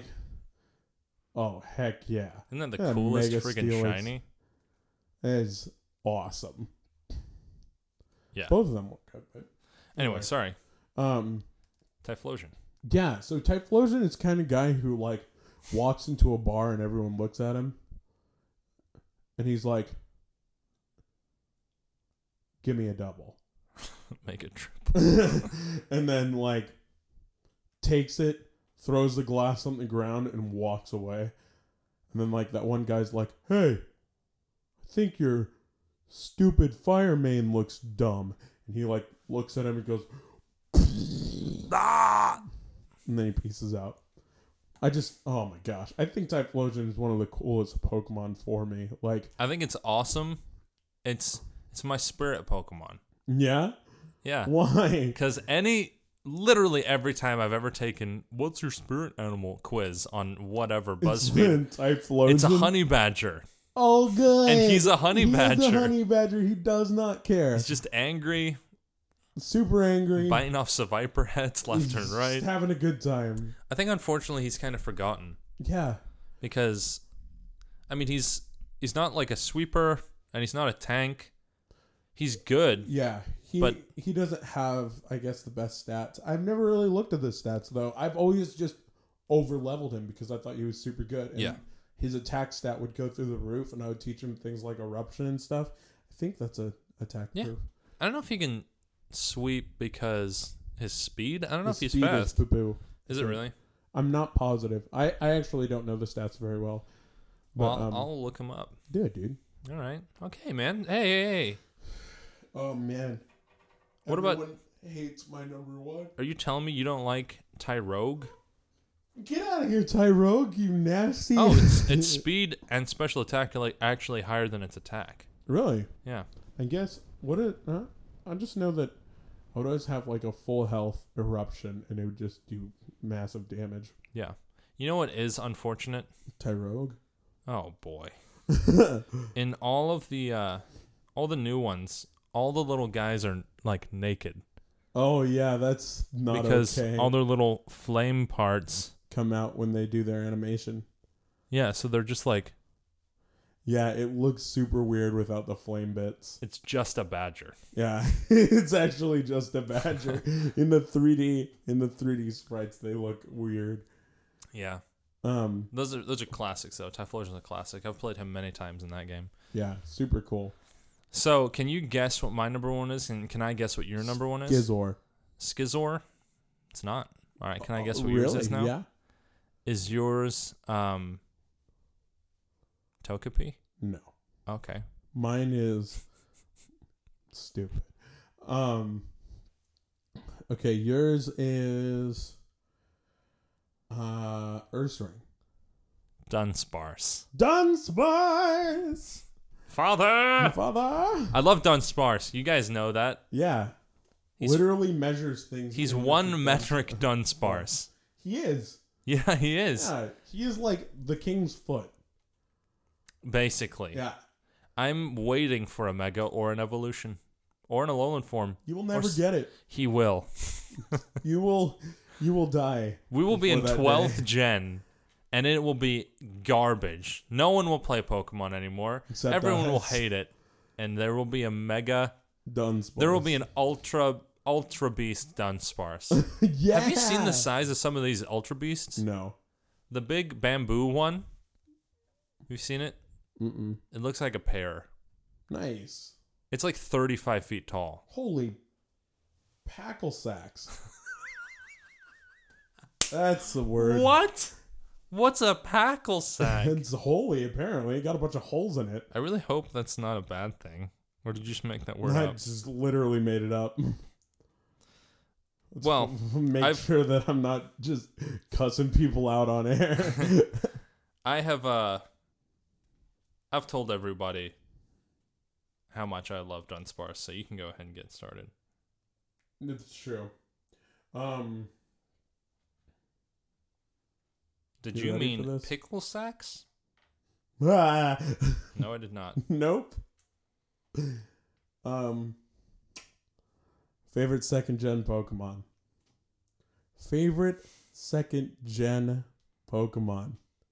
oh heck yeah. Isn't that the Yeah, coolest Mega freaking Steelix. shiny? That is awesome. Yeah. Both of them look good. But Anyway, anyway. sorry. Um, Typhlosion. yeah, so Typhlosion is kind of guy who like walks into a bar and everyone looks at him. And he's like, give me a double. Make it trip. And then like takes it, throws the glass on the ground and walks away. And then like that one guy's like, hey, I think your stupid fire main looks dumb. And he like looks at him and goes, Ah! and then he pieces out. I just, oh my gosh. I think Typhlosion is one of the coolest Pokemon for me. Like, I think it's awesome. It's it's my spirit Pokemon. yeah? Yeah. Why? Because any, literally every time I've ever taken, what's your spirit animal quiz on whatever BuzzFeed, Typhlosion. it's a honey badger. Oh, good. And he's a honey He's badger. a honey badger. He does not care. He's just angry, Super angry. biting off Seviper heads left He's and right. Just having a good time. I think unfortunately he's kind of forgotten Yeah. because, I mean, he's he's not like a sweeper and he's not a tank. He's good. Yeah. He But- he doesn't have, I guess, the best stats. I've never really looked at the stats though. I've always just over leveled him because I thought he was super good. And Yeah. his attack stat would go through the roof, and I would teach him things like eruption and stuff. I think that's a attack Yeah. proof. I don't know if he can sweep because his speed. I don't know His if he's speed fast. Is, poo-poo. Is it really? I'm not positive. I, I actually don't know the stats very well. But, Well, um, I'll look him up. do it, dude. All right. Okay, man. Hey, hey, hey. Oh man. What about- Everyone hates my number one. Are you telling me you don't like Tyrogue? Get out of here, Tyrogue, you nasty. Oh, it's, its speed and special attack are like actually higher than its attack. Really? Yeah. I guess what it. Huh? I just know that I would always have like a full health eruption, and it would just do massive damage. Yeah. You know what is unfortunate? Tyrogue. Oh boy. In all of the uh all the new ones, all the little guys are like naked Oh yeah, that's not because okay. all their little flame parts. Come out when they do their animation. Yeah, so they're just like Yeah, it looks super weird without the flame bits. it's just a badger. Yeah, it's actually just a badger. in the three D, in the three D sprites, they look weird. Yeah. Um, Those are those are classics though. Typhlosion is a classic. I've played him many times in that game. yeah, super cool. So, can you guess what my number one is, and can I guess what your number one is? Gizor. Skizor? It's not. All right, can I guess what really? yours is now? Yeah. Is yours um Togepi? No. Okay. Mine is stupid. Um. Okay, yours is uh Ursaring. Dunsparce. Dunsparce! Father! Father! I love Dunsparce. You guys know that. Yeah. He's- Literally measures things. He's in one metric metric Dunsparce. He is. Yeah, he is. Yeah, he is like the king's foot. Basically. Yeah. I'm waiting for a Mega or an Evolution. Or an Alolan form. You will never s- get it. He will. You will you will die. We will be in Before that twelfth day. gen, and it will be garbage. No one will play Pokemon anymore. Except Everyone will us. hate it. And there will be a Mega... Dunsparce. There will be an Ultra Ultra Beast Dunsparce. Yeah. Have you seen the size of some of these Ultra Beasts? No. The big bamboo one? You've seen it? Mm-mm. It looks like a pear. Nice. It's like thirty-five feet tall. Holy packle sacks. That's the word. What? What's a packle sack? It's holy, apparently. It got a bunch of holes in it. I really hope that's not a bad thing. Or did you just make that word I up? just literally made it up. Let's Well, make I've- sure that I'm not just cussing people out on air. I have uh I've told everybody how much I love Dunsparce, so you can go ahead and get started. It's true. Um, Did You you, ready for mean this? pickle sacks? ah, No, I did not. nope. Um, favorite second gen Pokemon. Favorite second gen Pokemon.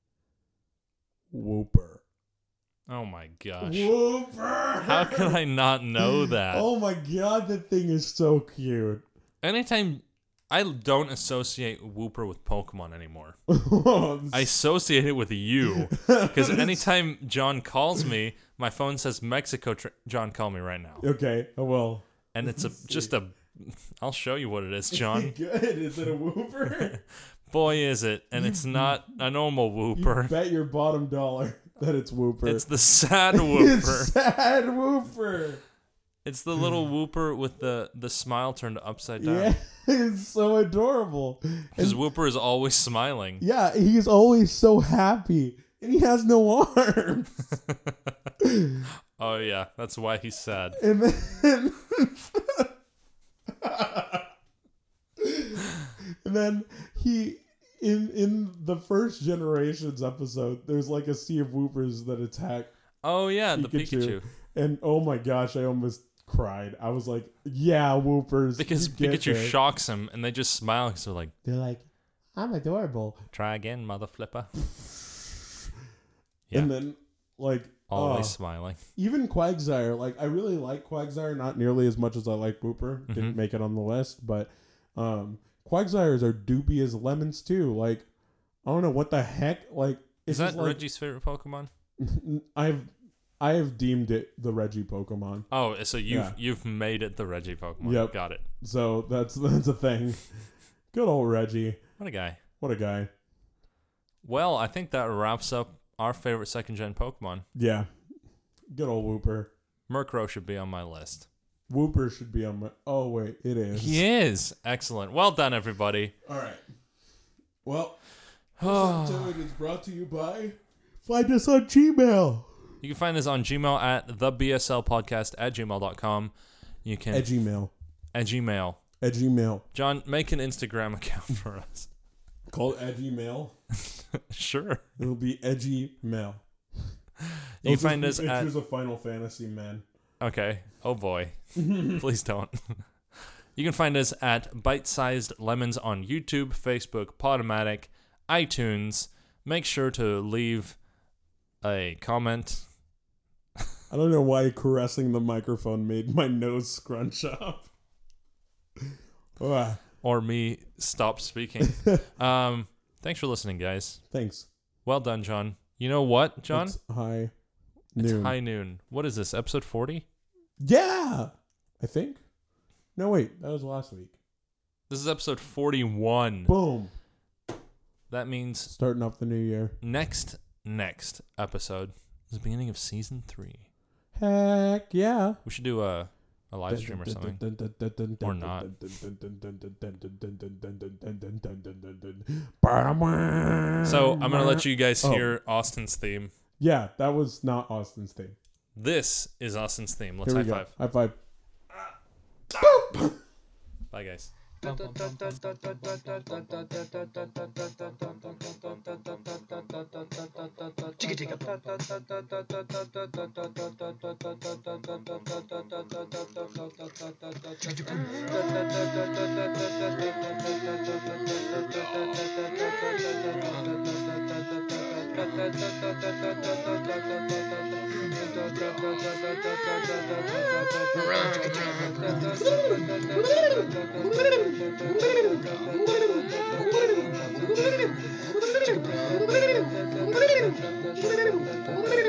Wooper. Oh my gosh. Wooper. How can I not know that? Oh my god, that thing is so cute. Anytime I don't associate Wooper with Pokemon anymore. I I associate it with you. Because anytime John calls me, my phone says Mexico tr- John, call me right now. Okay, oh well. And it's a just a I'll show you what it is, John. Good. Is it a Wooper? Boy, is it. And it's not a normal You Wooper. bet your bottom dollar that it's Wooper. It's the sad It's Wooper. sad Wooper. It's the little Wooper with the, the smile turned upside down. Yeah, it's so adorable. Because And- Wooper is always smiling. yeah, he's always so happy, and he has no arms. Oh, yeah. That's why he's sad. And then, and then he in in the first generations episode, there's like a sea of Woopers that attack, Oh, yeah. The Pikachu. Pikachu. and oh my gosh, I almost cried. I was like, "Yeah, Woopers." Because you get Pikachu there. shocks him and they just smile because they're like, They're like, "I'm adorable," try again, mother flipper. Yeah. and then like always Oh. smiling. Even Quagsire, like I really like Quagsire, not nearly as much as I like Wooper. Didn't Mhm. make it on the list, but um, Quagsires are doopy as lemons too. Like I don't know what the heck. Like Is it's that just like, Reggie's favorite Pokemon? I've I have deemed it the Reggie Pokemon. Oh, so you've Yeah. you've made it the Reggie Pokemon. Yep. Got it. So that's that's a thing. Good old Reggie. What a guy. What a guy. Well, I think that wraps up our favorite second gen Pokemon. Yeah. Good old Wooper. Murkrow should be on my list. Wooper should be on my. Oh wait, it is. He is. Excellent. Well done, everybody. All right. Well, this episode is brought to you by. Find us on Gmail. You can find us on Gmail at the B S L podcast at gmail dot com. You can At Gmail. at Gmail. At Gmail. John, make an Instagram account for us. Call it Edgy Mail. Sure. It'll be Edgy Mail. You can find us at pictures of Final Fantasy, man. Okay. Oh boy. Please don't. You can find us at Bite Sized Lemons on YouTube, Facebook, Podomatic, iTunes. Make sure to leave a comment. I don't know why caressing the microphone made my nose scrunch up. Ah, Or me stop speaking. um, thanks for listening, guys. thanks. Well done, John. You know what, John? It's high It's noon. high noon. What is this, episode forty? Yeah, I think. No, wait, that was last week. This is episode forty-one. Boom. That means Starting off the new year. next, next episode is the beginning of season three. Heck yeah. We should do a, a live stream or something. Or not. So I'm going to let you guys Oh. hear Austin's theme. Yeah, that was not Austin's thing. This is Austin's theme. Let's Here high we go. five. High five. Bye, guys. Thank you.